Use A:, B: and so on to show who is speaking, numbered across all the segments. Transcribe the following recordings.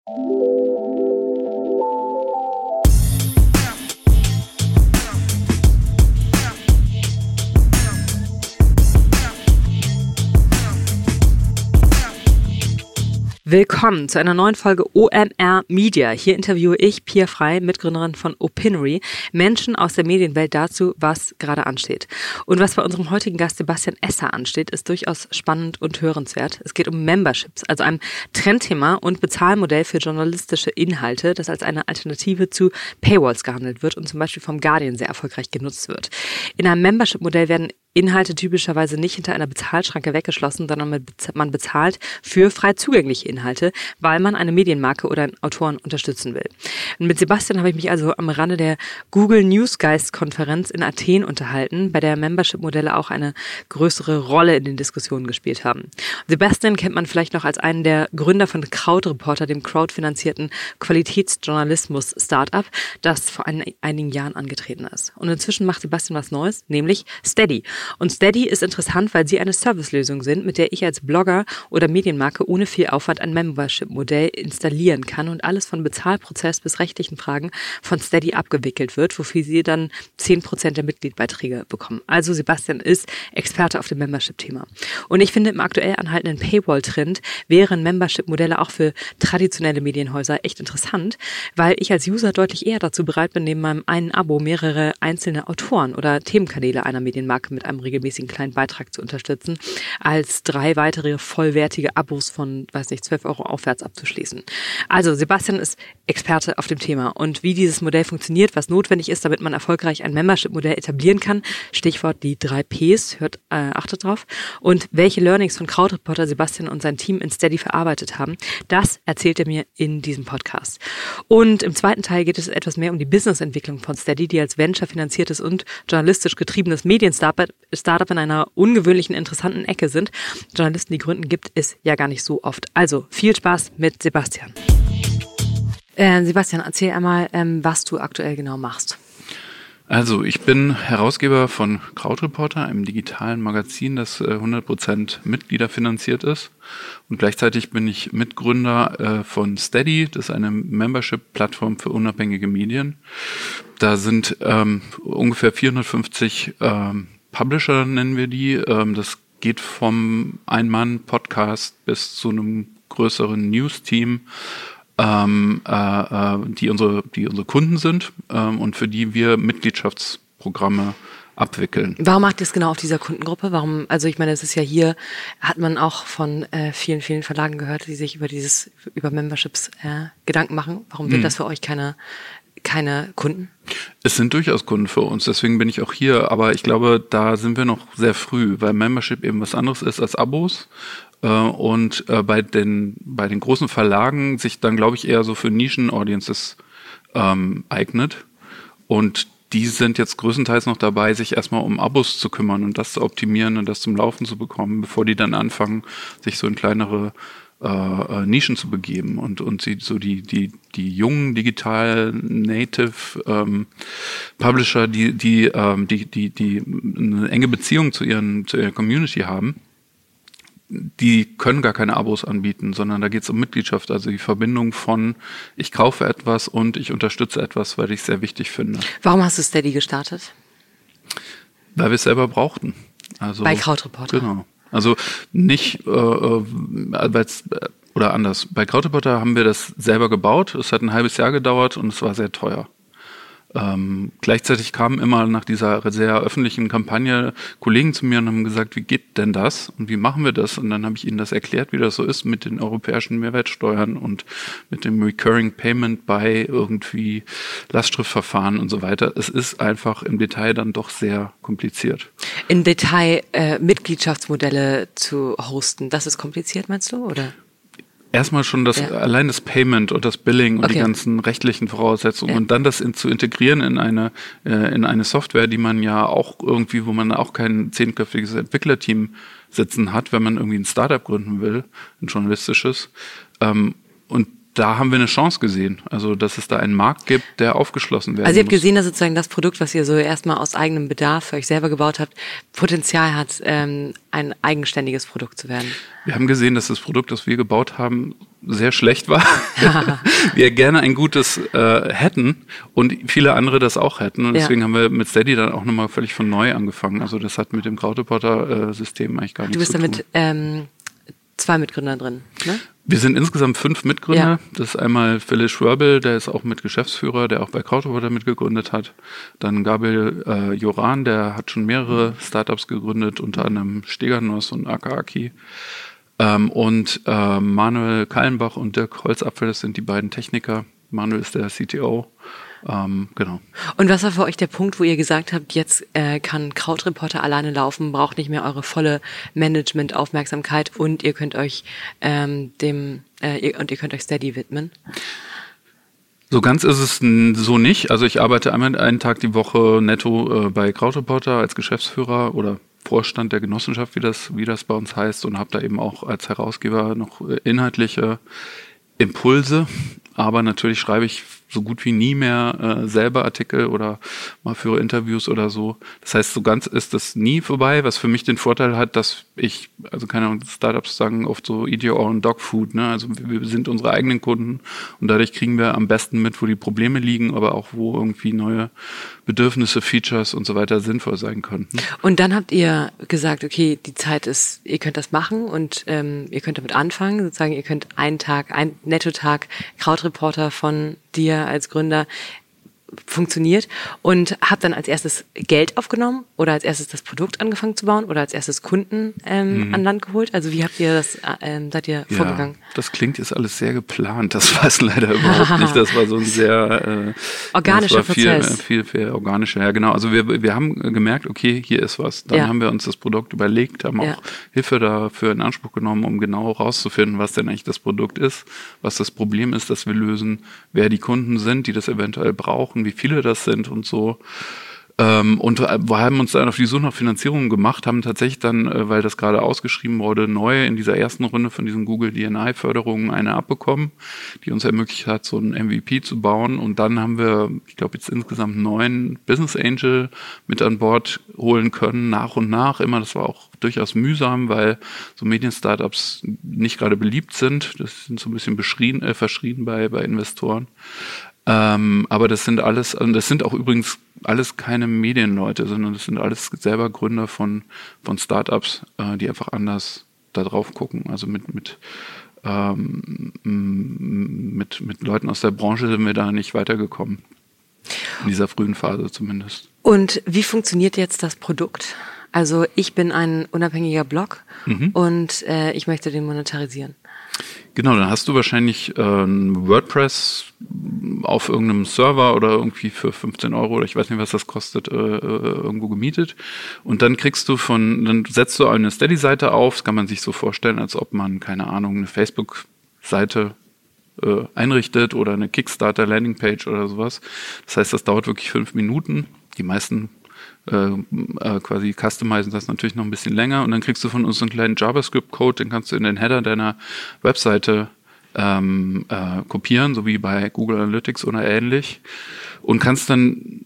A: Willkommen zu einer neuen Folge OMR Media. Hier interviewe ich, Pia Frey, Mitgründerin von Opinory, Menschen aus der Medienwelt dazu, was gerade ansteht. Und was bei unserem heutigen Gast Sebastian Esser ansteht, ist durchaus spannend und hörenswert. Es geht um Memberships, also einem Trendthema und Bezahlmodell für journalistische Inhalte, das als eine Alternative zu Paywalls gehandelt wird und zum Beispiel vom Guardian sehr erfolgreich genutzt wird. In einem Membership-Modell werden Inhalte typischerweise nicht hinter einer Bezahlschranke weggeschlossen, sondern man bezahlt für frei zugängliche Inhalte, weil man eine Medienmarke oder einen Autoren unterstützen will. Und mit Sebastian habe ich mich also am Rande der Google Newsgeist-Konferenz in Athen unterhalten, bei der Membership-Modelle auch eine größere Rolle in den Diskussionen gespielt haben. Sebastian kennt man vielleicht noch als einen der Gründer von Krautreporter, dem crowdfinanzierten Qualitätsjournalismus-Startup, das vor einigen Jahren angetreten ist. Und inzwischen macht Sebastian was Neues, nämlich Steady. Und Steady ist interessant, weil sie eine Servicelösung sind, mit der ich als Blogger oder Medienmarke ohne viel Aufwand ein Membership-Modell installieren kann und alles von Bezahlprozess bis rechtlichen Fragen von Steady abgewickelt wird, wofür sie dann 10% der Mitgliedbeiträge bekommen. Also Sebastian ist Experte auf dem Membership-Thema. Und ich finde, im aktuell anhaltenden Paywall-Trend wären Membership-Modelle auch für traditionelle Medienhäuser echt interessant, weil ich als User deutlich eher dazu bereit bin, neben meinem einen Abo mehrere einzelne Autoren oder Themenkanäle einer Medienmarke mit einem regelmäßigen kleinen Beitrag zu unterstützen, als 3 weitere vollwertige Abos von, 12 € aufwärts abzuschließen. Also Sebastian ist Experte auf dem Thema und wie dieses Modell funktioniert, was notwendig ist, damit man erfolgreich ein Membership-Modell etablieren kann, Stichwort die 3 Ps, achtet drauf, und welche Learnings von Krautreporter Sebastian und sein Team in Steady verarbeitet haben, das erzählt er mir in diesem Podcast. Und im zweiten Teil geht es etwas mehr um die Businessentwicklung von Steady, die als venture-finanziertes und journalistisch getriebenes Medienstartup in einer ungewöhnlichen, interessanten Ecke sind. Journalisten, die gründen, gibt es ja gar nicht so oft. Also viel Spaß mit Sebastian. Sebastian, erzähl einmal, was du aktuell genau machst.
B: Also ich bin Herausgeber von Krautreporter, einem digitalen Magazin, das 100% mitgliederfinanziert ist. Und gleichzeitig bin ich Mitgründer von Steady, das ist eine Membership-Plattform für unabhängige Medien. Da sind ungefähr 450 Publisher, nennen wir die. Das geht vom Ein-Mann-Podcast bis zu einem größeren News-Team, die unsere Kunden sind und für die wir Mitgliedschaftsprogramme abwickeln.
A: Warum macht ihr es genau auf dieser Kundengruppe? Warum? Also ich meine, es ist ja hier, hat man auch von vielen, vielen Verlagen gehört, die sich über Memberships Gedanken machen. Warum sind das für euch keine Kunden?
B: Es sind durchaus Kunden für uns, deswegen bin ich auch hier, aber ich glaube, da sind wir noch sehr früh, weil Membership eben was anderes ist als Abos und bei den großen Verlagen sich dann, glaube ich, eher so für Nischen-Audiences eignet und die sind jetzt größtenteils noch dabei, sich erstmal um Abos zu kümmern und das zu optimieren und das zum Laufen zu bekommen, bevor die dann anfangen, sich so in kleinere Nischen zu begeben und sie so die jungen digital native Publisher, die eine enge Beziehung zu ihrer Community haben, die können gar keine Abos anbieten, sondern da geht es um Mitgliedschaft, also die Verbindung von ich kaufe etwas und ich unterstütze etwas, weil ich es sehr wichtig finde.
A: Warum hast du Steady gestartet?
B: Weil wir es selber brauchten. Also,
A: bei Krautreporter?
B: Genau. Also nicht, oder anders. Bei Krautreporter haben wir das selber gebaut. Es hat ein halbes Jahr gedauert und es war sehr teuer. Gleichzeitig kamen immer nach dieser sehr öffentlichen Kampagne Kollegen zu mir und haben gesagt, wie geht denn das und wie machen wir das? Und dann habe ich ihnen das erklärt, wie das so ist mit den europäischen Mehrwertsteuern und mit dem Recurring Payment bei irgendwie Lastschriftverfahren und so weiter. Es ist einfach im Detail dann doch sehr kompliziert.
A: Im Detail Mitgliedschaftsmodelle zu hosten, das ist kompliziert, meinst du, oder?
B: Erstmal schon allein das Payment und das Billing und die ganzen rechtlichen Voraussetzungen und dann das zu integrieren in eine Software, die man ja auch irgendwie, wo man auch kein 10-köpfiges Entwicklerteam sitzen hat, wenn man irgendwie ein Startup gründen will, ein journalistisches. Und da haben wir eine Chance gesehen. Also, dass es da einen Markt gibt, der aufgeschlossen werden muss.
A: Also ihr habt gesehen, dass sozusagen das Produkt, was ihr so erstmal aus eigenem Bedarf für euch selber gebaut habt, Potenzial hat, ein eigenständiges Produkt zu werden.
B: Wir haben gesehen, dass das Produkt, das wir gebaut haben, sehr schlecht war. Wir gerne ein gutes hätten und viele andere das auch hätten. Und deswegen haben wir mit Steady dann auch nochmal völlig von neu angefangen. Also das hat mit dem Krautreporter-System eigentlich gar nichts zu tun.
A: Du bist da mit 2 Mitgründern drin, ne?
B: Wir sind insgesamt 5 Mitgründer. Ja. Das ist einmal Philipp Schwörbel, der ist auch mit Geschäftsführer, der auch bei Krautreporter mitgegründet hat. Dann Gabriel Joran, der hat schon mehrere Startups gegründet, unter anderem Steganos und Akaaki. Und Manuel Kallenbach und Dirk Holzapfel, das sind die beiden Techniker. Manuel ist der CTO. Genau.
A: Und was war für euch der Punkt, wo ihr gesagt habt, jetzt kann Krautreporter alleine laufen, braucht nicht mehr eure volle Management-Aufmerksamkeit und ihr könnt euch ihr könnt euch Steady widmen?
B: So ganz ist es so nicht. Also ich arbeite einen Tag die Woche netto bei Krautreporter als Geschäftsführer oder Vorstand der Genossenschaft, wie das bei uns heißt, und habe da eben auch als Herausgeber noch inhaltliche Impulse. Aber natürlich schreibe ich so gut wie nie mehr selber Artikel oder mal führe Interviews oder so. Das heißt, so ganz ist das nie vorbei, was für mich den Vorteil hat, dass ich, also keine Ahnung, Startups sagen oft so, eat your own dog food, ne? Also wir sind unsere eigenen Kunden und dadurch kriegen wir am besten mit, wo die Probleme liegen, aber auch wo irgendwie neue Bedürfnisse, Features und so weiter sinnvoll sein könnten.
A: Und dann habt ihr gesagt, okay, die Zeit ist, ihr könnt das machen und ihr könnt damit anfangen, sozusagen, ihr könnt einen Nettotag Krautreporter von dir als Gründer funktioniert und habt dann als erstes Geld aufgenommen oder als erstes das Produkt angefangen zu bauen oder als erstes Kunden an Land geholt? Also wie habt ihr das, seid ihr vorgegangen?
B: Das klingt jetzt alles sehr geplant. Das war es leider überhaupt nicht. Das war so ein sehr
A: organischer Prozess.
B: Viel organischer. Ja, genau. Also wir haben gemerkt, okay, hier ist was. Dann haben wir uns das Produkt überlegt, haben auch Hilfe dafür in Anspruch genommen, um genau rauszufinden, was denn eigentlich das Produkt ist, was das Problem ist, das wir lösen, wer die Kunden sind, die das eventuell brauchen, wie viele das sind und so. Und wir haben uns dann auf die Suche nach Finanzierung gemacht, haben tatsächlich dann, weil das gerade ausgeschrieben wurde, neu in dieser ersten Runde von diesen Google D&I-Förderungen eine abbekommen, die uns ermöglicht hat, so ein MVP zu bauen. Und dann haben wir, ich glaube, jetzt insgesamt 9 Business Angel mit an Bord holen können, nach und nach. Immer, das war auch durchaus mühsam, weil so Medien-Startups nicht gerade beliebt sind. Das sind so ein bisschen verschrien bei Investoren. Aber das sind alles, und das sind auch übrigens alles keine Medienleute, sondern das sind alles selber Gründer von Startups, die einfach anders da drauf gucken. Also mit Leuten aus der Branche sind wir da nicht weitergekommen. In dieser frühen Phase zumindest.
A: Und wie funktioniert jetzt das Produkt? Also ich bin ein unabhängiger Blog und ich möchte den monetarisieren.
B: Genau, dann hast du wahrscheinlich WordPress auf irgendeinem Server oder irgendwie für 15 € oder ich weiß nicht, was das kostet, irgendwo gemietet. Und dann dann setzt du eine Steady-Seite auf. Das kann man sich so vorstellen, als ob man, keine Ahnung, eine Facebook-Seite einrichtet oder eine Kickstarter-Landingpage oder sowas. Das heißt, das dauert wirklich 5 Minuten. Die meisten quasi customizen das natürlich noch ein bisschen länger und dann kriegst du von uns so einen kleinen JavaScript-Code, den kannst du in den Header deiner Webseite kopieren, so wie bei Google Analytics oder ähnlich und kannst dann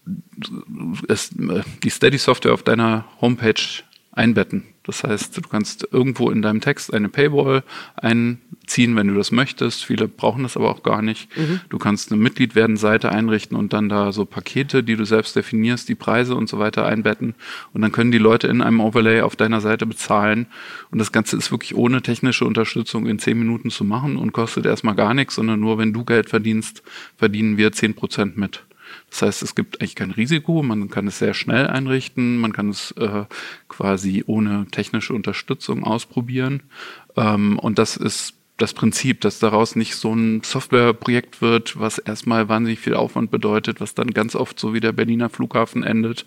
B: die Steady-Software auf deiner Homepage einbetten. Das heißt, du kannst irgendwo in deinem Text eine Paywall einziehen, wenn du das möchtest. Viele brauchen das aber auch gar nicht. Du kannst eine Mitglied-werden-Seite einrichten und dann da so Pakete, die du selbst definierst, die Preise und so weiter einbetten. Und dann können die Leute in einem Overlay auf deiner Seite bezahlen. Und das Ganze ist wirklich ohne technische Unterstützung in 10 Minuten zu machen und kostet erstmal gar nichts, sondern nur wenn du Geld verdienst, verdienen wir 10% mit. Das heißt, es gibt eigentlich kein Risiko, man kann es sehr schnell einrichten, man kann es quasi ohne technische Unterstützung ausprobieren. Und das ist das Prinzip, dass daraus nicht so ein Softwareprojekt wird, was erstmal wahnsinnig viel Aufwand bedeutet, was dann ganz oft so wie der Berliner Flughafen endet.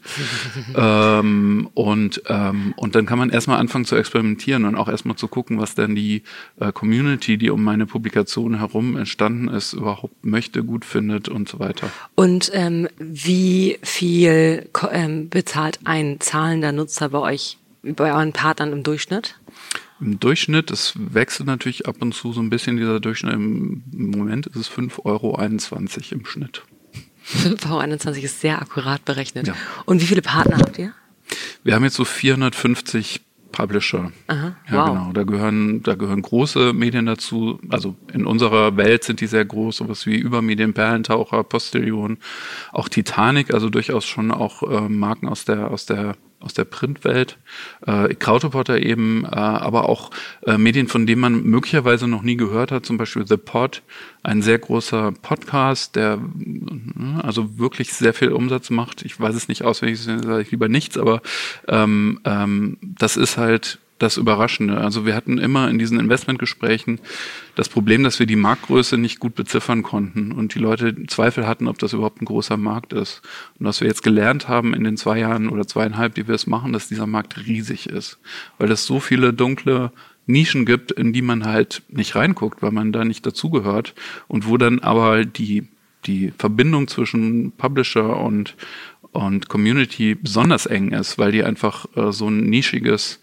B: Und dann kann man erstmal anfangen zu experimentieren und auch erstmal zu gucken, was denn die Community, die um meine Publikation herum entstanden ist, überhaupt möchte, gut findet und so weiter.
A: Und wie viel bezahlt ein zahlender Nutzer bei euch, bei euren Partnern im Durchschnitt?
B: Im Durchschnitt, es wechselt natürlich ab und zu so ein bisschen dieser Durchschnitt. Im Moment ist es 5,21 € im Schnitt.
A: 5,21 € ist sehr akkurat berechnet.
B: Ja.
A: Und wie viele Partner habt ihr?
B: Wir haben jetzt so 450 Publisher.
A: Aha,
B: ja,
A: wow.
B: genau. Da gehören große Medien dazu. Also in unserer Welt sind die sehr groß, sowas wie Übermedien, Perlentaucher, Postillon, auch Titanic, also durchaus schon auch Marken aus der Printwelt, Krautreporter eben, aber auch Medien, von denen man möglicherweise noch nie gehört hat, zum Beispiel The Pod, ein sehr großer Podcast, der also wirklich sehr viel Umsatz macht. Ich weiß es nicht auswendig, sage ich lieber nichts, aber das ist halt das Überraschende. Also wir hatten immer in diesen Investmentgesprächen das Problem, dass wir die Marktgröße nicht gut beziffern konnten und die Leute Zweifel hatten, ob das überhaupt ein großer Markt ist. Und was wir jetzt gelernt haben in den 2 Jahren oder 2,5, die wir es machen, dass dieser Markt riesig ist, weil es so viele dunkle Nischen gibt, in die man halt nicht reinguckt, weil man da nicht dazugehört und wo dann aber die Verbindung zwischen Publisher und Community besonders eng ist, weil die einfach so ein nischiges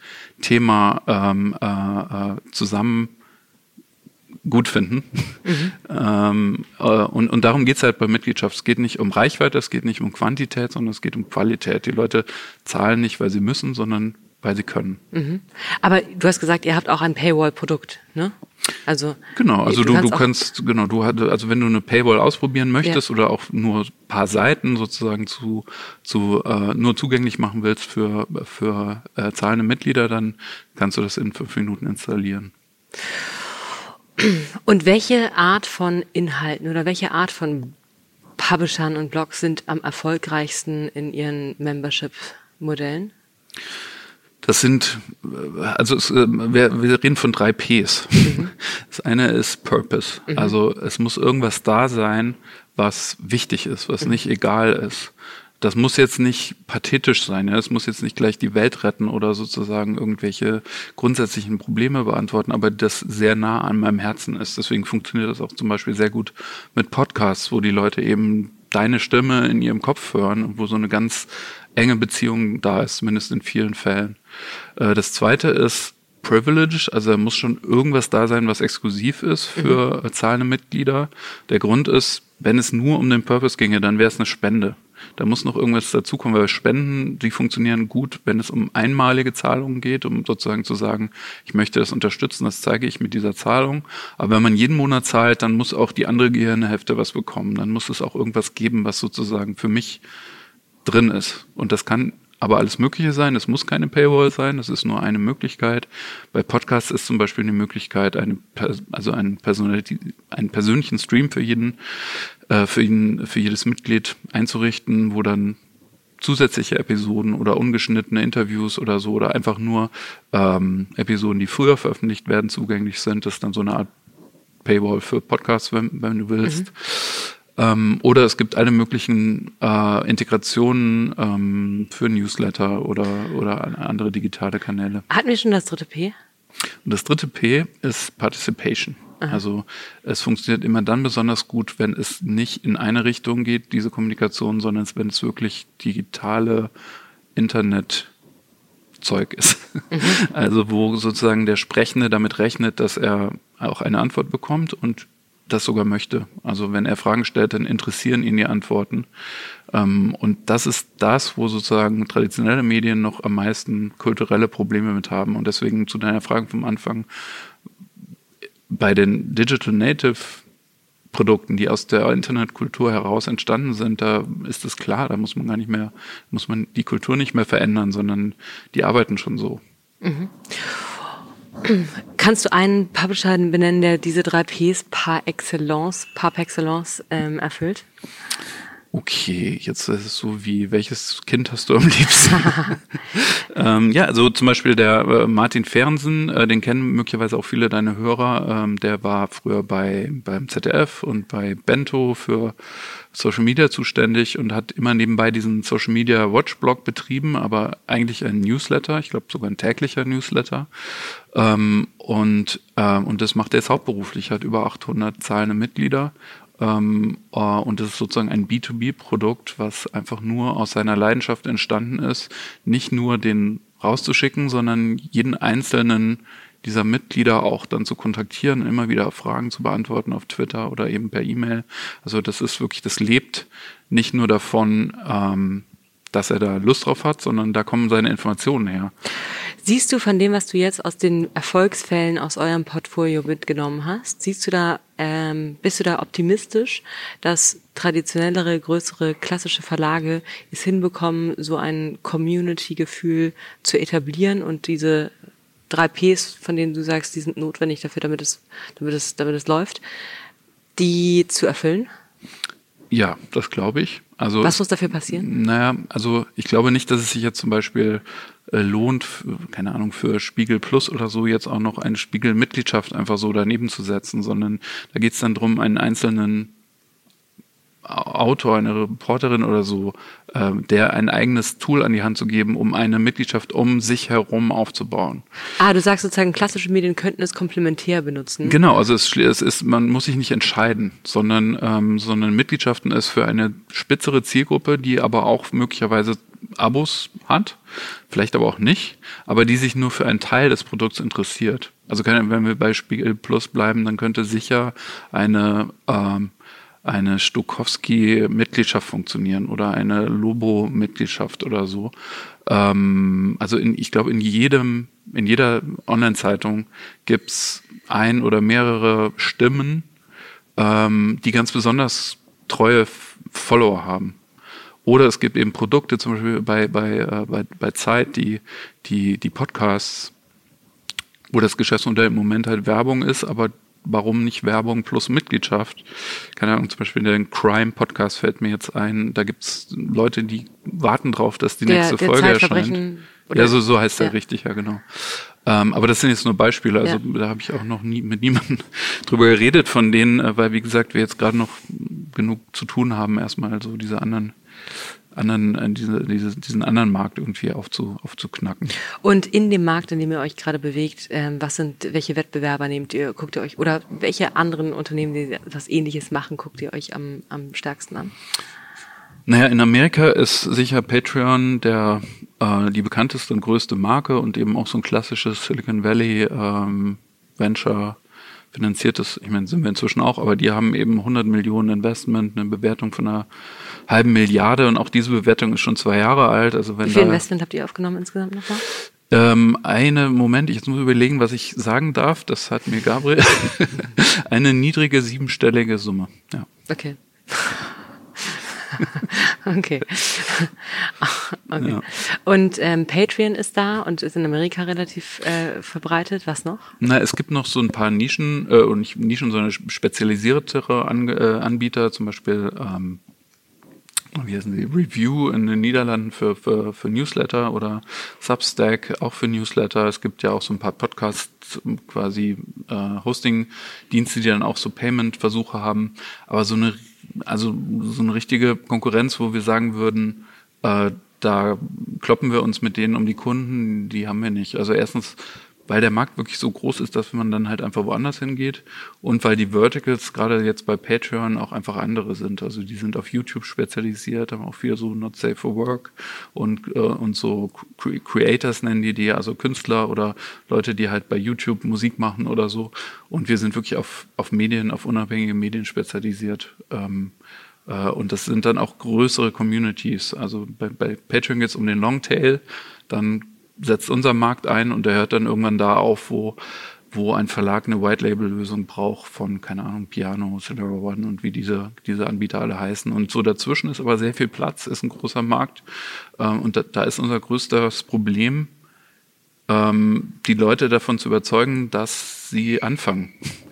B: Thema zusammen gut finden. Und darum geht's halt bei Mitgliedschaft. Es geht nicht um Reichweite, es geht nicht um Quantität, sondern es geht um Qualität. Die Leute zahlen nicht, weil sie müssen, sondern weil sie können.
A: Aber du hast gesagt, ihr habt auch ein Paywall-Produkt, ne? Also
B: genau, also du kannst, also wenn du eine Paywall ausprobieren möchtest oder auch nur ein paar Seiten sozusagen nur zugänglich machen willst für zahlende Mitglieder, dann kannst du das in 5 Minuten installieren.
A: Und welche Art von Inhalten oder welche Art von Publishern und Blogs sind am erfolgreichsten in ihren Membership-Modellen?
B: Das sind, wir reden von 3 Ps. Das eine ist Purpose. Also es muss irgendwas da sein, was wichtig ist, was nicht egal ist. Das muss jetzt nicht pathetisch sein, ja? Es muss jetzt nicht gleich die Welt retten oder sozusagen irgendwelche grundsätzlichen Probleme beantworten, aber das sehr nah an meinem Herzen ist. Deswegen funktioniert das auch zum Beispiel sehr gut mit Podcasts, wo die Leute eben deine Stimme in ihrem Kopf hören und wo so eine ganz enge Beziehung da ist, zumindest in vielen Fällen. Das zweite ist Privilege, also da muss schon irgendwas da sein, was exklusiv ist für zahlende Mitglieder. Der Grund ist, wenn es nur um den Purpose ginge, dann wäre es eine Spende. Da muss noch irgendwas dazukommen, weil Spenden, die funktionieren gut, wenn es um einmalige Zahlungen geht, um sozusagen zu sagen, ich möchte das unterstützen, das zeige ich mit dieser Zahlung. Aber wenn man jeden Monat zahlt, dann muss auch die andere Gehirnhälfte was bekommen. Dann muss es auch irgendwas geben, was sozusagen für mich drin ist. Und das kann aber alles Mögliche sein. Es muss keine Paywall sein. Das ist nur eine Möglichkeit. Bei Podcasts ist zum Beispiel eine Möglichkeit, einen persönlichen Stream für jedes Mitglied einzurichten, wo dann zusätzliche Episoden oder ungeschnittene Interviews oder so oder einfach nur Episoden, die früher veröffentlicht werden, zugänglich sind. Das ist dann so eine Art Paywall für Podcasts, wenn du willst. Oder es gibt alle möglichen Integrationen für Newsletter oder andere digitale Kanäle.
A: Hatten wir schon das 3. P?
B: Und das 3. P ist Participation. Aha. Also es funktioniert immer dann besonders gut, wenn es nicht in eine Richtung geht, diese Kommunikation, sondern wenn es wirklich digitale Internetzeug ist. Also wo sozusagen der Sprechende damit rechnet, dass er auch eine Antwort bekommt und das sogar möchte. Also wenn er Fragen stellt, dann interessieren ihn die Antworten. Und das ist das, wo sozusagen traditionelle Medien noch am meisten kulturelle Probleme mit haben. Und deswegen zu deiner Frage vom Anfang, bei den Digital Native Produkten, die aus der Internetkultur heraus entstanden sind, da ist es klar, da muss man die Kultur nicht mehr verändern, sondern die arbeiten schon so.
A: Kannst du einen Publisher benennen, der diese 3 Ps par excellence erfüllt?
B: Okay, jetzt ist es so wie, welches Kind hast du am liebsten? Ja, also zum Beispiel der Martin Fernsen, den kennen möglicherweise auch viele deiner Hörer. Der war früher beim ZDF und bei Bento für Social Media zuständig und hat immer nebenbei diesen Social Media Watch-Blog betrieben, aber eigentlich ein Newsletter, ich glaube sogar ein täglicher Newsletter. Und das macht er jetzt hauptberuflich, hat über 800 zahlende Mitglieder. Und das ist sozusagen ein B2B-Produkt, was einfach nur aus seiner Leidenschaft entstanden ist, nicht nur den rauszuschicken, sondern jeden einzelnen dieser Mitglieder auch dann zu kontaktieren, immer wieder Fragen zu beantworten auf Twitter oder eben per E-Mail. Also das ist wirklich, das lebt nicht nur davon, dass er da Lust drauf hat, sondern da kommen seine Informationen her.
A: Siehst du von dem, was du jetzt aus den Erfolgsfällen aus eurem Portfolio mitgenommen hast, bist du da optimistisch, dass traditionellere, größere, klassische Verlage es hinbekommen, so ein Community-Gefühl zu etablieren und diese 3 Ps, von denen du sagst, die sind notwendig dafür, damit es läuft, die zu erfüllen?
B: Ja, das glaube ich. Also,
A: was muss dafür passieren?
B: Naja, also ich glaube nicht, dass es sich jetzt zum Beispiel lohnt, keine Ahnung, für Spiegel Plus oder so jetzt auch noch eine Spiegel-Mitgliedschaft einfach so daneben zu setzen, sondern da geht es dann darum, einen einzelnen Autor, eine Reporterin oder so, der ein eigenes Tool an die Hand zu geben, um eine Mitgliedschaft um sich herum aufzubauen.
A: Du sagst sozusagen, klassische Medien könnten es komplementär benutzen.
B: Genau, also es ist, man muss sich nicht entscheiden, sondern Mitgliedschaften ist für eine spitzere Zielgruppe, die aber auch möglicherweise Abos hat, vielleicht aber auch nicht, aber die sich nur für einen Teil des Produkts interessiert. Also wenn wir bei Spiegel Plus bleiben, dann könnte sicher eine Stokowski-Mitgliedschaft funktionieren oder eine Lobo-Mitgliedschaft oder so. Also ich glaube, in jeder Online-Zeitung gibt's ein oder mehrere Stimmen, die ganz besonders treue Follower haben. Oder es gibt eben Produkte, zum Beispiel bei Zeit, die Podcasts, wo das Geschäftsmodell im Moment halt Werbung ist, aber warum nicht Werbung plus Mitgliedschaft? Keine Ahnung, zum Beispiel der Crime-Podcast fällt mir jetzt ein. Da gibt's Leute, die warten drauf, dass die nächste Folge erscheint. Ja, so heißt der richtig, ja genau. Aber das sind jetzt nur Beispiele. Also da habe ich auch noch nie mit niemandem drüber geredet von denen, weil wie gesagt, wir jetzt gerade noch genug zu tun haben, erstmal so diesen anderen Markt irgendwie aufzuknacken.
A: Und in dem Markt, in dem ihr euch gerade bewegt, welche Wettbewerber guckt ihr euch, oder welche anderen Unternehmen, die was Ähnliches machen, guckt ihr euch am stärksten an?
B: Naja, in Amerika ist sicher Patreon die bekannteste und größte Marke und eben auch so ein klassisches Silicon Valley Venture finanziertes, ich meine, sind wir inzwischen auch, aber die haben eben 100 Millionen Investment, eine Bewertung von einer halben Milliarde und auch diese Bewertung ist schon 2 Jahre alt. Also wenn
A: wie viel Investment habt ihr aufgenommen insgesamt nochmal?
B: Ich muss überlegen, was ich sagen darf, das hat mir Gabriel, eine niedrige 7-stellige Summe. Ja.
A: Okay. Okay. Ja. Und Patreon ist da und ist in Amerika relativ verbreitet. Was noch?
B: Es gibt noch so ein paar Nischen, und nicht Nischen, sondern spezialisiertere Anbieter, zum Beispiel wie heißen die? Review in den Niederlanden für Newsletter oder Substack auch für Newsletter. Es gibt ja auch so ein paar Podcasts, quasi Hosting-Dienste, die dann auch so Payment-Versuche haben. Aber so eine richtige Konkurrenz, wo wir sagen würden, da kloppen wir uns mit denen um die Kunden, die haben wir nicht. Also erstens, weil der Markt wirklich so groß ist, dass man dann halt einfach woanders hingeht und weil die Verticals gerade jetzt bei Patreon auch einfach andere sind. Also die sind auf YouTube spezialisiert, haben auch viel so Not Safe for Work und so Creators nennen die, also Künstler oder Leute, die halt bei YouTube Musik machen oder so. Und wir sind wirklich auf Medien, auf unabhängige Medien spezialisiert. Und das sind dann auch größere Communities. Also bei Patreon geht es um den Longtail, dann setzt unser Markt ein und der hört dann irgendwann da auf, wo ein Verlag eine White-Label-Lösung braucht von, keine Ahnung, Piano, SolarOne und wie diese Anbieter alle heißen. Und so dazwischen ist aber sehr viel Platz, ist ein großer Markt. Und da ist unser größtes Problem, die Leute davon zu überzeugen, dass sie anfangen,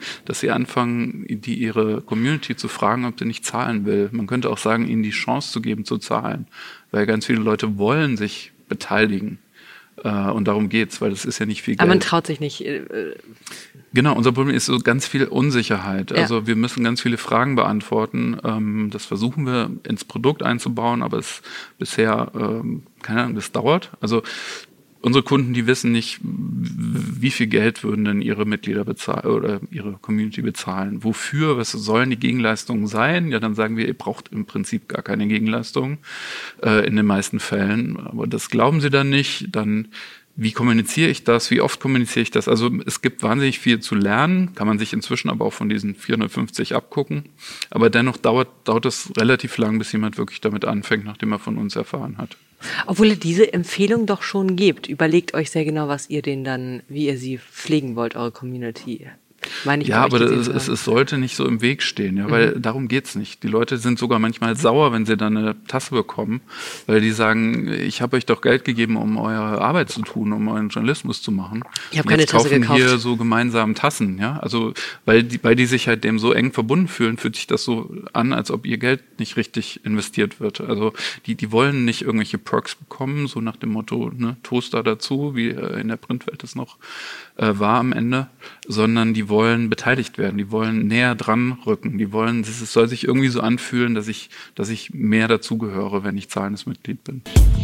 B: ihre Community zu fragen, ob sie nicht zahlen will. Man könnte auch sagen, ihnen die Chance zu geben, zu zahlen, weil ganz viele Leute wollen sich beteiligen. Und darum geht's, weil das ist ja nicht viel Geld.
A: Aber man traut sich nicht.
B: Genau, unser Problem ist so ganz viel Unsicherheit. Ja. Also wir müssen ganz viele Fragen beantworten. Das versuchen wir ins Produkt einzubauen, aber es bisher, keine Ahnung, das dauert. Also unsere Kunden, die wissen nicht, wie viel Geld würden denn ihre Mitglieder bezahlen oder ihre Community bezahlen. Wofür? Was sollen die Gegenleistungen sein? Ja, dann sagen wir, ihr braucht im Prinzip gar keine Gegenleistung in den meisten Fällen. Aber das glauben sie dann nicht. Dann wie kommuniziere ich das? Wie oft kommuniziere ich das? Also es gibt wahnsinnig viel zu lernen, kann man sich inzwischen aber auch von diesen 450 abgucken. Aber dennoch dauert es relativ lang, bis jemand wirklich damit anfängt, nachdem er von uns erfahren hat.
A: Obwohl ihr diese Empfehlung doch schon gebt. Überlegt euch sehr genau, was ihr denen dann, wie ihr sie pflegen wollt, eure Community.
B: Ja, aber es sollte nicht so im Weg stehen, ja, weil darum geht's nicht. Die Leute sind sogar manchmal sauer, wenn sie dann eine Tasse bekommen, weil die sagen, ich habe euch doch Geld gegeben, um eure Arbeit zu tun, um euren Journalismus zu machen.
A: Ich habe keine Tasse gekauft.
B: Hier so gemeinsam Tassen, ja, also weil die sich halt dem so eng verbunden fühlen, fühlt sich das so an, als ob ihr Geld nicht richtig investiert wird. Also die wollen nicht irgendwelche Perks bekommen, so nach dem Motto, ne, Toaster dazu, wie in der Printwelt es noch war am Ende, sondern die wollen beteiligt werden, die wollen näher dran rücken, es soll sich irgendwie so anfühlen, dass ich mehr dazugehöre, wenn ich zahlendes Mitglied bin.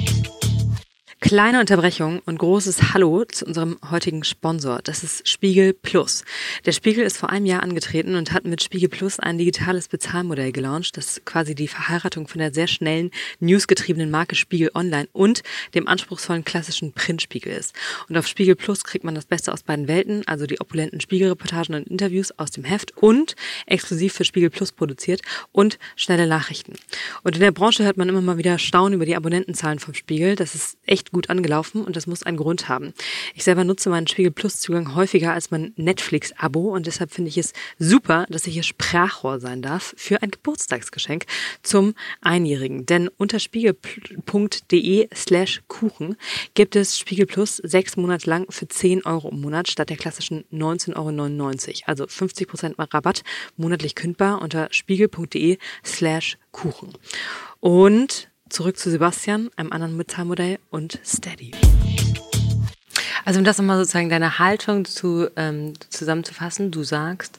A: Kleine Unterbrechung und großes Hallo zu unserem heutigen Sponsor. Das ist Spiegel Plus. Der Spiegel ist vor einem Jahr angetreten und hat mit Spiegel Plus ein digitales Bezahlmodell gelauncht, das quasi die Verheiratung von der sehr schnellen, newsgetriebenen Marke Spiegel Online und dem anspruchsvollen klassischen Printspiegel ist. Und auf Spiegel Plus kriegt man das Beste aus beiden Welten, also die opulenten Spiegelreportagen und Interviews aus dem Heft und exklusiv für Spiegel Plus produziert und schnelle Nachrichten. Und in der Branche hört man immer mal wieder Staunen über die Abonnentenzahlen vom Spiegel. Das ist echt gut angelaufen und das muss einen Grund haben. Ich selber nutze meinen Spiegel Plus Zugang häufiger als mein Netflix-Abo und deshalb finde ich es super, dass ich hier Sprachrohr sein darf für ein Geburtstagsgeschenk zum Einjährigen. Denn unter spiegel.de/Kuchen gibt es Spiegel Plus 6 Monate lang für 10 Euro im Monat statt der klassischen 19,99 Euro. Also 50% Rabatt, monatlich kündbar unter spiegel.de/Kuchen. Und zurück zu Sebastian, einem anderen Bezahlmodell und Steady. Also um das nochmal sozusagen deine Haltung zusammenzufassen, du sagst,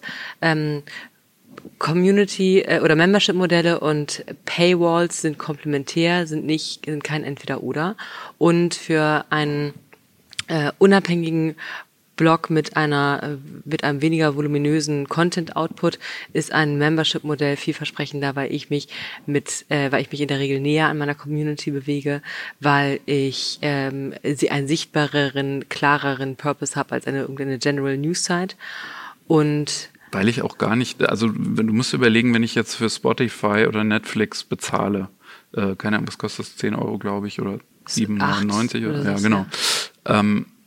A: Community oder Membership-Modelle und Paywalls sind komplementär, sind kein Entweder-Oder. Und für einen unabhängigen Blog mit einem weniger voluminösen Content-Output ist ein Membership-Modell vielversprechender, weil ich mich in der Regel näher an meiner Community bewege, weil ich einen sichtbareren, klareren Purpose habe als irgendeine General News Site und
B: weil ich auch gar nicht, also du musst überlegen, wenn ich jetzt für Spotify oder Netflix bezahle, keine Ahnung, was kostet das, 10 Euro, glaube ich, oder 7,99 oder ja, genau. Ja.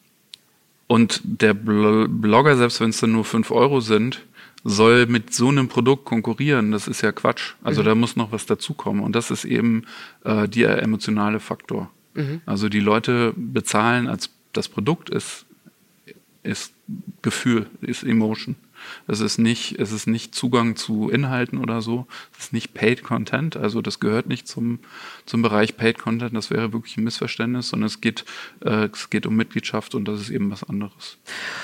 B: Und der Blogger, selbst wenn es dann nur 5 Euro sind, soll mit so einem Produkt konkurrieren. Das ist ja Quatsch. Also da muss noch was dazukommen. Und das ist eben der emotionale Faktor. Also die Leute bezahlen, als das Produkt ist Gefühl, ist Emotion. Es ist nicht Zugang zu Inhalten oder so. Es ist nicht Paid Content. Also das gehört nicht zum Bereich Paid Content. Das wäre wirklich ein Missverständnis, sondern es geht um Mitgliedschaft und das ist eben was anderes.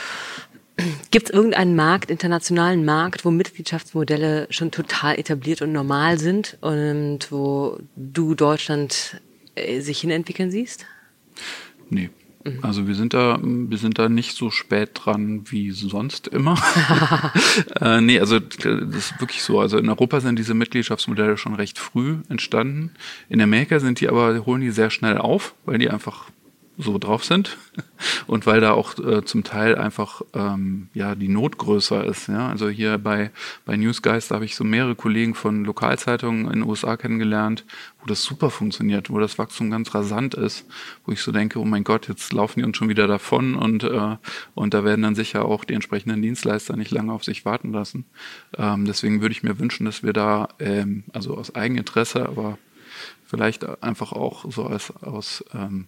A: Gibt es irgendeinen internationalen Markt, wo Mitgliedschaftsmodelle schon total etabliert und normal sind und wo du Deutschland sich hinentwickeln siehst?
B: Nee. Also wir sind da nicht so spät dran wie sonst immer. Nee, also das ist wirklich so. Also in Europa sind diese Mitgliedschaftsmodelle schon recht früh entstanden. In Amerika holen die sehr schnell auf, weil die einfach so drauf sind und weil da auch zum Teil einfach die Not größer ist. Ja? Also hier bei Newsgeist habe ich so mehrere Kollegen von Lokalzeitungen in den USA kennengelernt, wo das super funktioniert, wo das Wachstum ganz rasant ist, wo ich so denke, oh mein Gott, jetzt laufen die uns schon wieder davon und da werden dann sicher auch die entsprechenden Dienstleister nicht lange auf sich warten lassen. Deswegen würde ich mir wünschen, dass wir da, also aus Eigeninteresse, aber vielleicht einfach auch so aus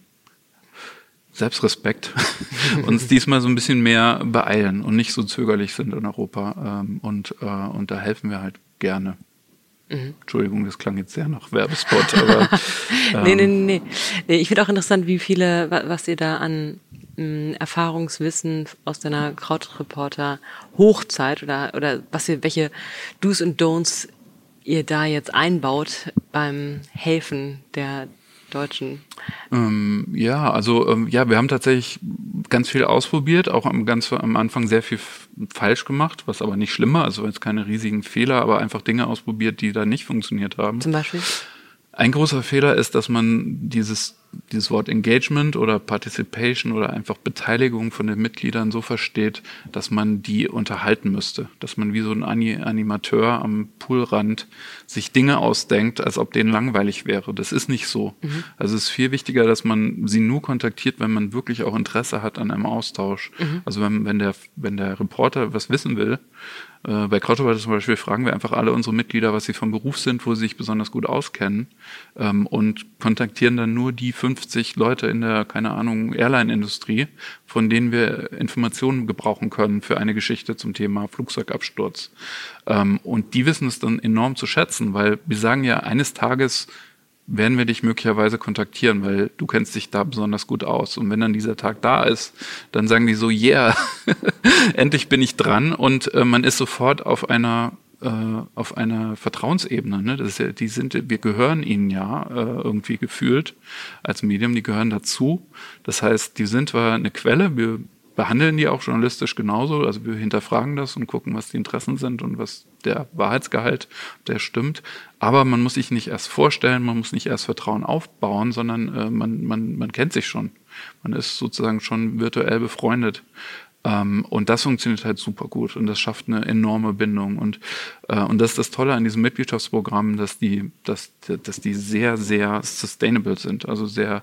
B: Selbstrespekt uns diesmal so ein bisschen mehr beeilen und nicht so zögerlich sind in Europa und da helfen wir halt gerne. Entschuldigung, das klang jetzt sehr nach Werbespot, aber
A: Nee, ich finde auch interessant, was ihr da an Erfahrungswissen aus deiner Krautreporter Hochzeit oder welche Do's und Don'ts ihr da jetzt einbaut beim Helfen der Deutschen.
B: Wir haben tatsächlich ganz viel ausprobiert, auch am Anfang sehr viel falsch gemacht, was aber nicht schlimmer, also jetzt keine riesigen Fehler, aber einfach Dinge ausprobiert, die da nicht funktioniert haben.
A: Zum Beispiel?
B: Ein großer Fehler ist, dass man dieses Wort Engagement oder Participation oder einfach Beteiligung von den Mitgliedern so versteht, dass man die unterhalten müsste. Dass man wie so ein Animateur am Poolrand sich Dinge ausdenkt, als ob denen langweilig wäre. Das ist nicht so. Also es ist viel wichtiger, dass man sie nur kontaktiert, wenn man wirklich auch Interesse hat an einem Austausch. Also wenn der Reporter was wissen will, bei Krautreporter zum Beispiel fragen wir einfach alle unsere Mitglieder, was sie vom Beruf sind, wo sie sich besonders gut auskennen, und kontaktieren dann nur die 50 Leute in der, keine Ahnung, Airline-Industrie, von denen wir Informationen gebrauchen können für eine Geschichte zum Thema Flugzeugabsturz. Und die wissen es dann enorm zu schätzen, weil wir sagen ja, eines Tages werden wir dich möglicherweise kontaktieren, weil du kennst dich da besonders gut aus. Und wenn dann dieser Tag da ist, dann sagen die so, yeah, endlich bin ich dran. Und man ist sofort auf einer Vertrauensebene. Ne? Das ist ja, wir gehören ihnen ja irgendwie gefühlt als Medium, die gehören dazu. Das heißt, die sind zwar eine Quelle, wir behandeln die auch journalistisch genauso, also wir hinterfragen das und gucken, was die Interessen sind und was der Wahrheitsgehalt, der stimmt. Aber man muss sich nicht erst vorstellen, man muss nicht erst Vertrauen aufbauen, sondern man kennt sich schon. Man ist sozusagen schon virtuell befreundet. Und das funktioniert halt super gut und das schafft eine enorme Bindung. Und das ist das Tolle an diesem Mitgliedschaftsprogramm, dass die sehr, sehr sustainable sind, also sehr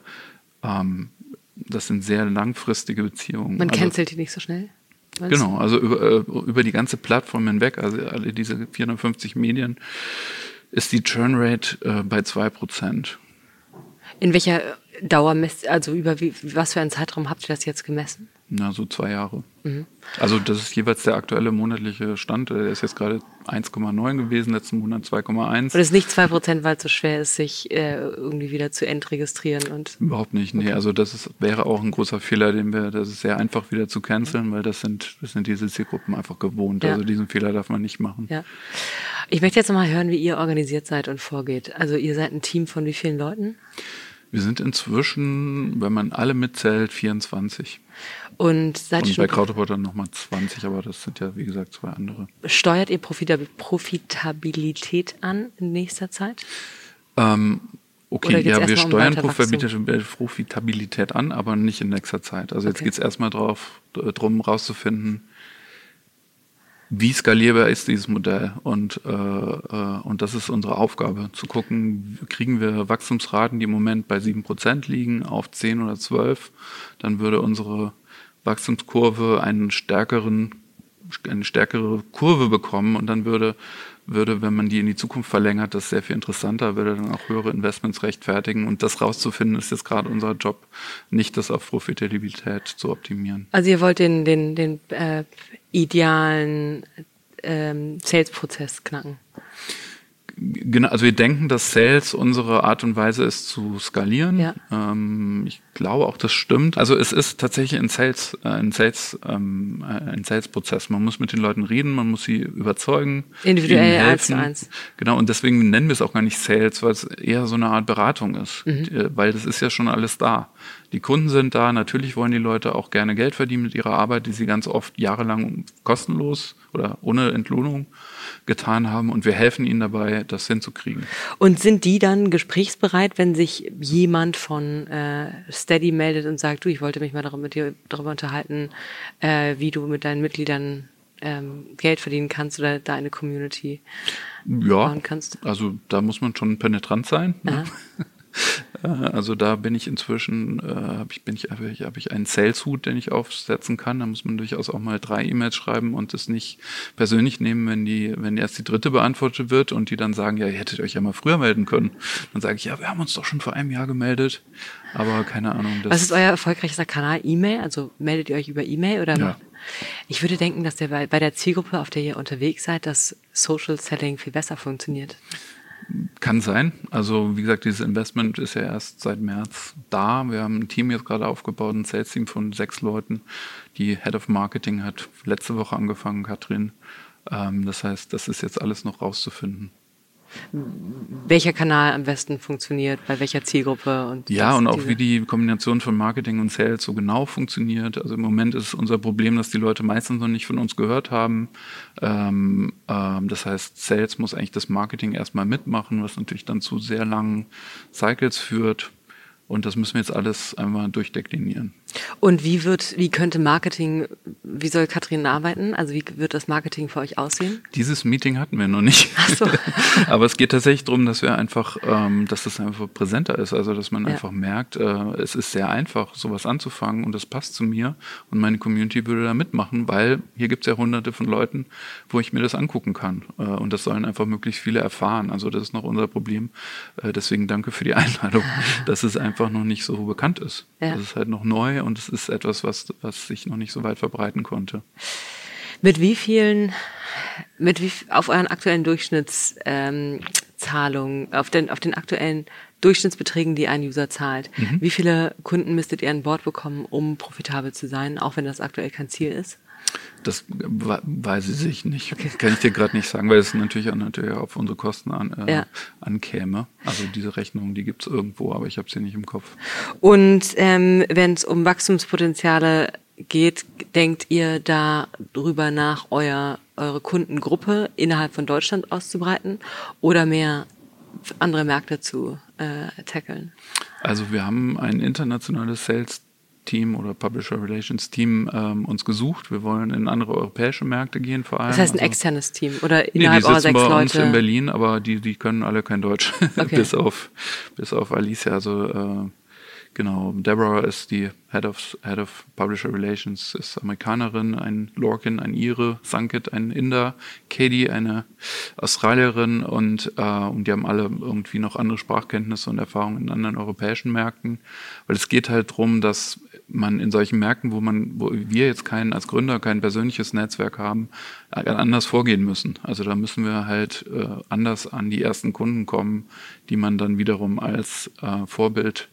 B: das sind sehr langfristige Beziehungen.
A: Man cancelt die nicht so schnell?
B: Genau, also über die ganze Plattform hinweg, also alle diese 450 Medien, ist die Churn-Rate bei 2%.
A: In welcher Dauer also was für einen Zeitraum habt ihr das jetzt gemessen?
B: Na, so 2 Jahre. Also das ist jeweils der aktuelle monatliche Stand. Der ist jetzt gerade 1,9 gewesen, letzten Monat 2,1.
A: Und es ist nicht 2%, weil es so schwer ist, sich irgendwie wieder zu entregistrieren?
B: Überhaupt nicht, nee. Okay. Also wäre auch ein großer Fehler, das ist sehr einfach wieder zu canceln, weil das sind diese Zielgruppen einfach gewohnt. Ja. Also diesen Fehler darf man nicht machen.
A: Ja. Ich möchte jetzt mal hören, wie ihr organisiert seid und vorgeht. Also ihr seid ein Team von wie vielen Leuten?
B: Wir sind inzwischen, wenn man alle mitzählt, 24.
A: Und
B: bei Krautreporter nochmal 20, aber das sind ja, wie gesagt, 2 andere.
A: Steuert ihr Profitabilität an in nächster Zeit?
B: Okay, ja, wir steuern Profitabilität an, aber nicht in nächster Zeit. Also jetzt geht es erstmal darum, rauszufinden, wie skalierbar ist dieses Modell? Und das ist unsere Aufgabe, zu gucken, kriegen wir Wachstumsraten, die im Moment bei 7% liegen, auf 10 oder 12, dann würde unsere Wachstumskurve eine stärkere Kurve bekommen und dann würde, wenn man die in die Zukunft verlängert, das sehr viel interessanter, würde dann auch höhere Investments rechtfertigen. Und das rauszufinden, ist jetzt gerade unser Job, nicht das auf Profitabilität zu optimieren.
A: Also ihr wollt den idealen Sales-Prozess knacken?
B: Genau, also wir denken, dass Sales unsere Art und Weise ist zu skalieren. Ja. Ich glaube auch, das stimmt. Also es ist tatsächlich ein Sales-Prozess. Man muss mit den Leuten reden, man muss sie überzeugen.
A: Individuell 1:1.
B: Genau, und deswegen nennen wir es auch gar nicht Sales, weil es eher so eine Art Beratung ist. Weil das ist ja schon alles da. Die Kunden sind da, natürlich wollen die Leute auch gerne Geld verdienen mit ihrer Arbeit, die sie ganz oft jahrelang kostenlos oder ohne Entlohnung getan haben und wir helfen ihnen dabei, das hinzukriegen.
A: Und sind die dann gesprächsbereit, wenn sich jemand von Steady meldet und sagt, du, ich wollte mich mal mit dir darüber unterhalten, wie du mit deinen Mitgliedern Geld verdienen kannst oder deine Community bauen kannst?
B: Ja, also da muss man schon penetrant sein. Ne? Also da bin ich inzwischen, habe ich einen Sales-Hut, den ich aufsetzen kann. Da muss man durchaus auch mal 3 E-Mails schreiben und es nicht persönlich nehmen, wenn erst die 3. beantwortet wird und die dann sagen, ja, ihr hättet euch ja mal früher melden können. Dann sage ich, ja, wir haben uns doch schon vor einem Jahr gemeldet, aber keine Ahnung.
A: Was ist euer erfolgreichster Kanal? E-Mail? Also meldet ihr euch über E-Mail oder? Ja. Ich würde denken, dass bei der Zielgruppe, auf der ihr unterwegs seid, das Social Selling viel besser funktioniert.
B: Kann sein. Also wie gesagt, dieses Investment ist ja erst seit März da. Wir haben ein Team jetzt gerade aufgebaut, ein Sales-Team von 6 Leuten. Die Head of Marketing hat letzte Woche angefangen, Katrin. Das heißt, das ist jetzt alles noch rauszufinden.
A: welcher Kanal am besten funktioniert, bei welcher Zielgruppe. Und
B: ja, und auch wie die Kombination von Marketing und Sales so genau funktioniert. Also im Moment ist unser Problem, dass die Leute meistens noch nicht von uns gehört haben. Das heißt, Sales muss eigentlich das Marketing erstmal mitmachen, was natürlich dann zu sehr langen Cycles führt. Und das müssen wir jetzt alles einmal durchdeklinieren.
A: Und wie soll Katrin arbeiten? Also wie wird das Marketing für euch aussehen?
B: Dieses Meeting hatten wir noch nicht.
A: Ach so.
B: Aber es geht tatsächlich darum, dass wir einfach, dass das einfach präsenter ist. Also dass man einfach merkt, es ist sehr einfach, sowas anzufangen und das passt zu mir und meine Community würde da mitmachen, weil hier gibt es ja hunderte von Leuten, wo ich mir das angucken kann. Und das sollen einfach möglichst viele erfahren. Also das ist noch unser Problem. Deswegen danke für die Einladung, dass es einfach noch nicht so bekannt ist. Ja. Das ist halt noch neu und es ist etwas, was sich noch nicht so weit verbreiten konnte.
A: Auf euren aktuellen Durchschnittszahlungen, auf den aktuellen Durchschnittsbeträgen, die ein User zahlt, wie viele Kunden müsstet ihr an Bord bekommen, um profitabel zu sein, auch wenn das aktuell kein Ziel ist?
B: Das weiß ich nicht. Okay. Kann ich dir gerade nicht sagen, weil es natürlich auf unsere Kosten ankäme. Also diese Rechnung, die gibt es irgendwo, aber ich habe sie nicht im Kopf.
A: Und wenn es um Wachstumspotenziale geht, denkt ihr darüber nach, eure Kundengruppe innerhalb von Deutschland auszubreiten oder mehr andere Märkte zu tackeln?
B: Also wir haben ein internationales Sales-Team oder Publisher Relations Team uns gesucht. Wir wollen in andere europäische Märkte gehen vor allem.
A: Das heißt ein externes Team oder innerhalb eurer 6 Leute? Die sitzen bei uns
B: in Berlin, aber die können alle kein Deutsch, okay. bis auf Alicia. Also genau, Deborah ist die Head of Publisher Relations, ist Amerikanerin, ein Lorcan, ein Ire, Sanket, ein Inder, Katie, eine Australierin und die haben alle irgendwie noch andere Sprachkenntnisse und Erfahrungen in anderen europäischen Märkten, weil es geht halt darum, dass man in solchen Märkten, wo wir jetzt als Gründer kein persönliches Netzwerk haben, anders vorgehen müssen. Also da müssen wir halt anders an die ersten Kunden kommen, die man dann wiederum als Vorbild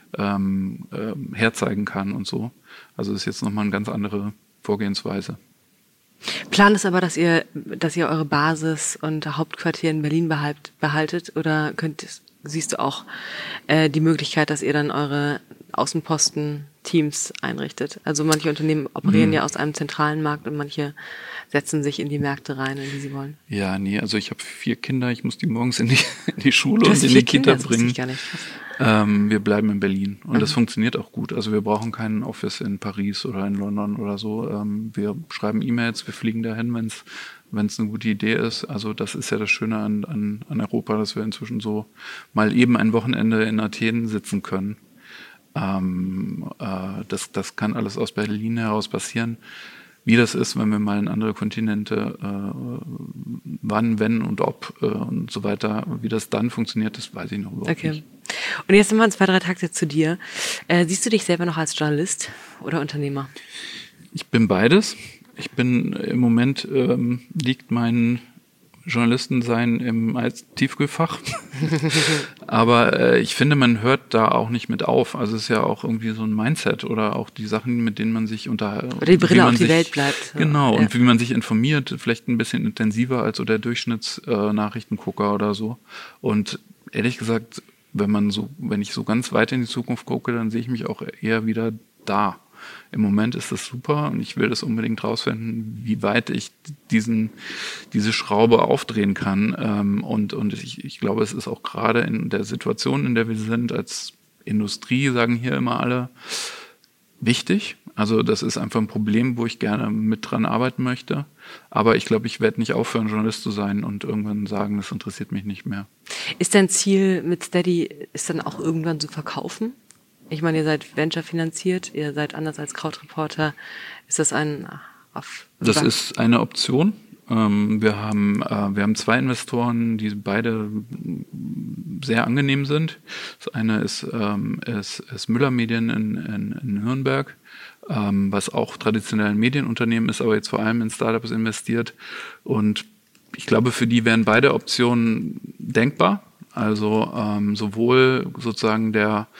B: herzeigen kann und so. Also das ist jetzt nochmal eine ganz andere Vorgehensweise.
A: Plan ist aber, dass ihr eure Basis und Hauptquartier in Berlin behaltet oder siehst du auch die Möglichkeit, dass ihr dann eure Außenposten-Teams einrichtet? Also manche Unternehmen operieren ja aus einem zentralen Markt und manche setzen sich in die Märkte rein, in die sie wollen.
B: Ja, nee, also ich habe 4 Kinder, ich muss die morgens in die Schule und in die Kita bringen.
A: Das wusste ich gar nicht.
B: Wir bleiben in Berlin und das funktioniert auch gut. Also wir brauchen keinen Office in Paris oder in London oder so. Wir schreiben E-Mails, wir fliegen dahin, wenn es eine gute Idee ist. Also das ist ja das Schöne an Europa, dass wir inzwischen so mal eben ein Wochenende in Athen sitzen können. Das kann alles aus Berlin heraus passieren. Wie das ist, wenn wir mal in andere Kontinente, wann, wenn und ob und so weiter, wie das dann funktioniert, das weiß ich noch überhaupt nicht.
A: Und jetzt nochmal 2, 3 Takte zu dir. Siehst du dich selber noch als Journalist oder Unternehmer?
B: Ich bin beides. Ich bin im Moment liegt mein Journalistensein im Tiefkühlfach. Aber ich finde, man hört da auch nicht mit auf. Also es ist ja auch irgendwie so ein Mindset oder auch die Sachen, mit denen man sich unterhält.
A: Oder die Brille auf die Welt bleibt.
B: Genau, ja. Und wie man sich informiert, vielleicht ein bisschen intensiver als so der Durchschnittsnachrichtengucker oder so. Und ehrlich gesagt, wenn ich so ganz weit in die Zukunft gucke, dann sehe ich mich auch eher wieder da. Im Moment ist das super und ich will das unbedingt rausfinden, wie weit ich diese Schraube aufdrehen kann. Und ich glaube, es ist auch gerade in der Situation, in der wir sind, als Industrie, sagen hier immer alle, wichtig. Also das ist einfach ein Problem, wo ich gerne mit dran arbeiten möchte. Aber ich glaube, ich werde nicht aufhören, Journalist zu sein und irgendwann sagen, das interessiert mich nicht mehr.
A: Ist dein Ziel mit Steady, ist dann auch irgendwann zu verkaufen? Ich meine, ihr seid Venture finanziert, ihr seid anders als Krautreporter. Ist das
B: Das ist eine Option. Wir haben 2 Investoren, die beide sehr angenehm sind. Das eine ist Müller Medien in Nürnberg, was auch traditionell ein Medienunternehmen ist, aber jetzt vor allem in Startups investiert. Und ich glaube, für die wären beide Optionen denkbar. Also sowohl sozusagen der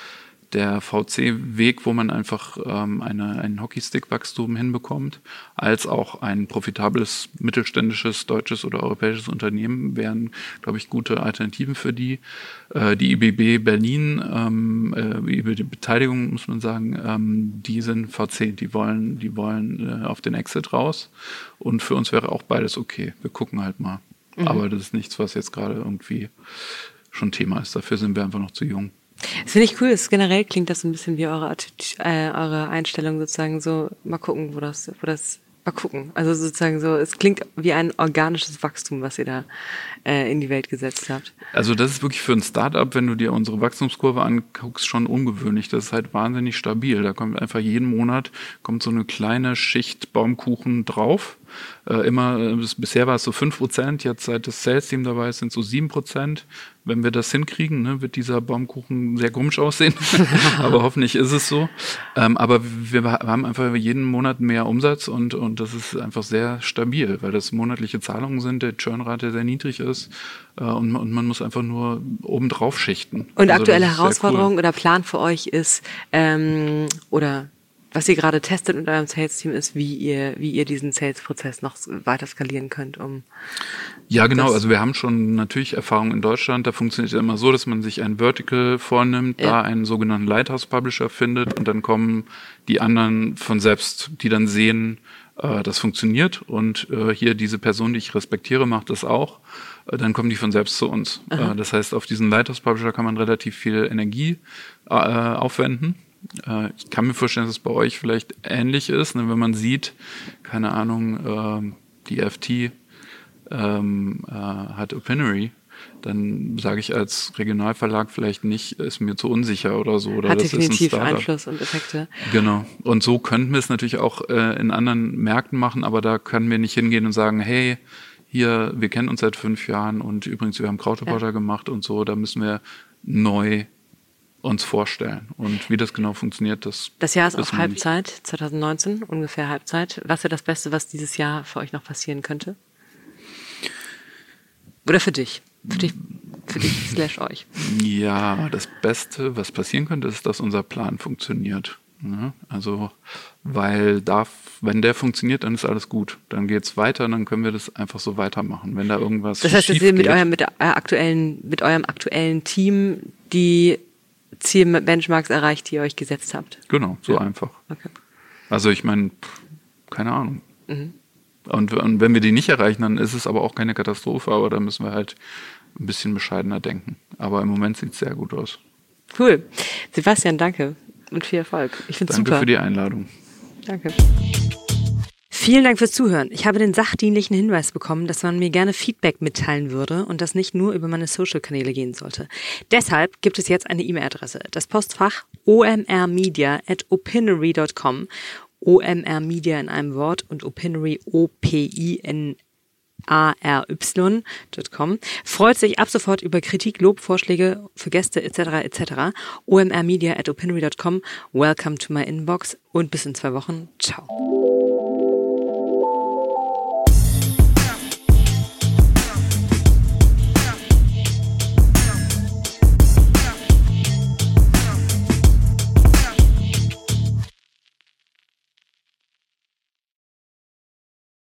B: der VC-Weg, wo man einfach einen Hockeystick-Wachstum hinbekommt, als auch ein profitables mittelständisches, deutsches oder europäisches Unternehmen wären, glaube ich, gute Alternativen für die. Die IBB Berlin, über die Beteiligung muss man sagen, die sind VC, die wollen auf den Exit raus. Und für uns wäre auch beides okay. Wir gucken halt mal. Aber das ist nichts, was jetzt gerade irgendwie schon Thema ist. Dafür sind wir einfach noch zu jung.
A: Das finde ich cool. Generell klingt das ein bisschen wie eure Einstellung sozusagen so, mal gucken, wo das, mal gucken. Also sozusagen so, es klingt wie ein organisches Wachstum, was ihr da in die Welt gesetzt habt.
B: Also das ist wirklich für ein Startup, wenn du dir unsere Wachstumskurve anguckst, schon ungewöhnlich. Das ist halt wahnsinnig stabil. Da kommt einfach jeden Monat so eine kleine Schicht Baumkuchen drauf. Bisher war es so 5%, jetzt seit das Sales-Team dabei ist, sind so 7%. Wenn wir das hinkriegen, ne, wird dieser Baumkuchen sehr komisch aussehen, aber hoffentlich ist es so. Aber wir haben einfach jeden Monat mehr Umsatz und das ist einfach sehr stabil, weil das monatliche Zahlungen sind, der Churnrate sehr niedrig ist und man muss einfach nur oben drauf schichten.
A: Und also aktuelle Herausforderung oder Plan für euch ist, oder was ihr gerade testet mit eurem Sales-Team ist, wie ihr diesen Sales-Prozess noch weiter skalieren könnt,
B: Ja, genau. Also wir haben schon natürlich Erfahrung in Deutschland. Da funktioniert es immer so, dass man sich ein Vertical vornimmt, da einen sogenannten Lighthouse-Publisher findet und dann kommen die anderen von selbst, die dann sehen, das funktioniert und hier diese Person, die ich respektiere, macht das auch. Dann kommen die von selbst zu uns. Das heißt, auf diesen Lighthouse-Publisher kann man relativ viel Energie aufwenden. Ich kann mir vorstellen, dass es bei euch vielleicht ähnlich ist, ne, wenn man sieht, keine Ahnung, die FT hat Opinory, dann sage ich als Regionalverlag vielleicht nicht, ist mir zu unsicher oder so. Oder
A: hat
B: das
A: definitiv
B: ist ein
A: Einfluss und Effekte.
B: Genau. Und so könnten wir es natürlich auch in anderen Märkten machen, aber da können wir nicht hingehen und sagen, hey, hier, wir kennen uns seit 5 Jahren und übrigens, wir haben Krautreporter gemacht und so, da müssen wir neu uns vorstellen. Und wie das genau funktioniert, das
A: Jahr ist auf Halbzeit, 2019, ungefähr Halbzeit. Was wäre das Beste, was dieses Jahr für euch noch passieren könnte? Oder für dich? Für dich / euch?
B: Ja, das Beste, was passieren könnte, ist, dass unser Plan funktioniert. Ja, also, weil wenn der funktioniert, dann ist alles gut. Dann geht's weiter und dann können wir das einfach so weitermachen. Wenn da irgendwas
A: das heißt, dass ihr mit eurem aktuellen Team die Zielbenchmarks erreicht, die ihr euch gesetzt habt.
B: Genau, so einfach.
A: Okay.
B: Also ich meine, keine Ahnung. Und wenn wir die nicht erreichen, dann ist es aber auch keine Katastrophe, aber da müssen wir halt ein bisschen bescheidener denken. Aber im Moment sieht es sehr gut aus.
A: Cool. Sebastian, danke und viel Erfolg. Ich finde es super.
B: Danke für die Einladung.
A: Danke. Vielen Dank fürs Zuhören. Ich habe den sachdienlichen Hinweis bekommen, dass man mir gerne Feedback mitteilen würde und das nicht nur über meine Social-Kanäle gehen sollte. Deshalb gibt es jetzt eine E-Mail-Adresse. Das Postfach omrmedia@opinory.com. OMRmedia in einem Wort und Opinory OPINARY.com. Freut sich ab sofort über Kritik, Lob, Vorschläge für Gäste etc. etc. omrmedia@opinory.com. Welcome to my inbox und bis in 2 Wochen. Ciao.